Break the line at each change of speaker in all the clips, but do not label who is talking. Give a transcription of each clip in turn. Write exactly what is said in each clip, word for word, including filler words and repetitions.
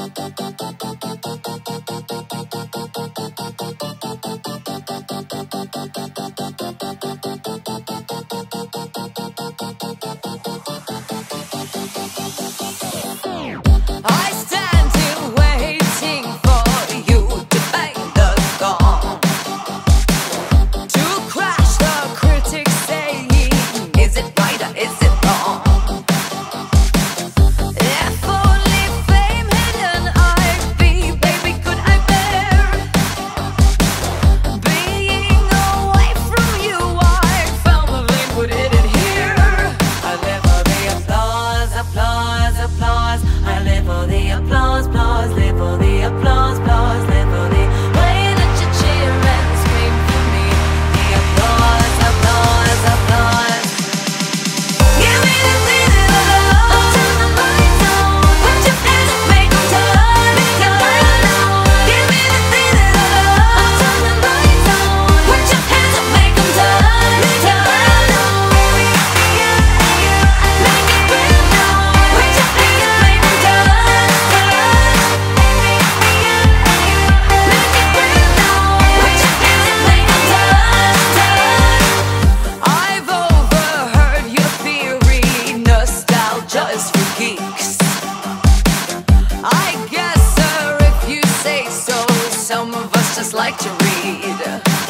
I stand here waiting for you to bang the gong, to crash the critics saying, is it right or is it wrong? If only fame hidden I'd be, baby, could I bear being away from you? I firmly put it in here. I live for the applause, applause, applause. I live for the applause, applause, live for the applause, applause, live for the way that you cheer and scream for me. The applause, applause, applause. Give me the feeling of love, turn the lights on. Put your hands up, make 'em turn and turn on. Give me the feeling of love, turn the lights on. Put your hands up, make 'em turn and turn on. Make it real now. Put your hands up, make 'em turn and turn. Make it real now. Put your hands up, make 'em turn and turn. I've overheard your theory, nostalgia is for geeks. I guess, sir, if you say so, some of us just like to read.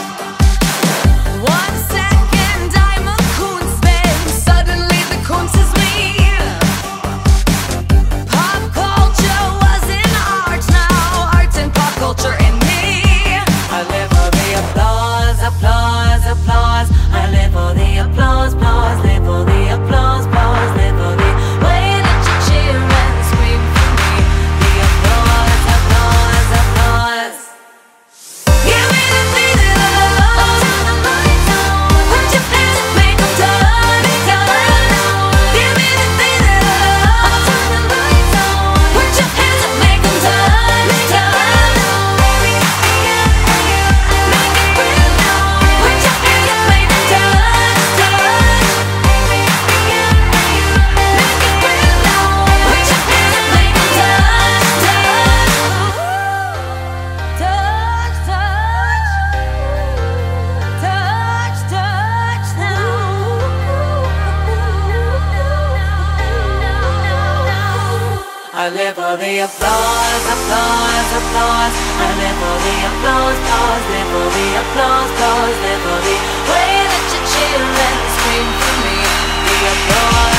One second I'm a Koonsman, suddenly the Koons is me. Pop culture was in art, now art and pop culture in me. I live for the applause, applause, applause. I live for the applause, applause, live for the applause, applause, live for the way that you cheer and scream for me. The applause, applause, applause. Give me the feeling of love, turn the lights on. Put your hands up, make 'em turn and turn on. Give me the feeling of love, turn the lights on. Put your hands up, make 'em turn and turn on. Make it real now. Put your hands up, make 'em turn and turn. Make it real now. Put your hands up, make 'em turn and turn. Touch, touch, touch, touch now. I live for the applause, applause, applause. I live for the applause, applause, live for the applause, applause, live for the way that you cheer and scream for me. The applause.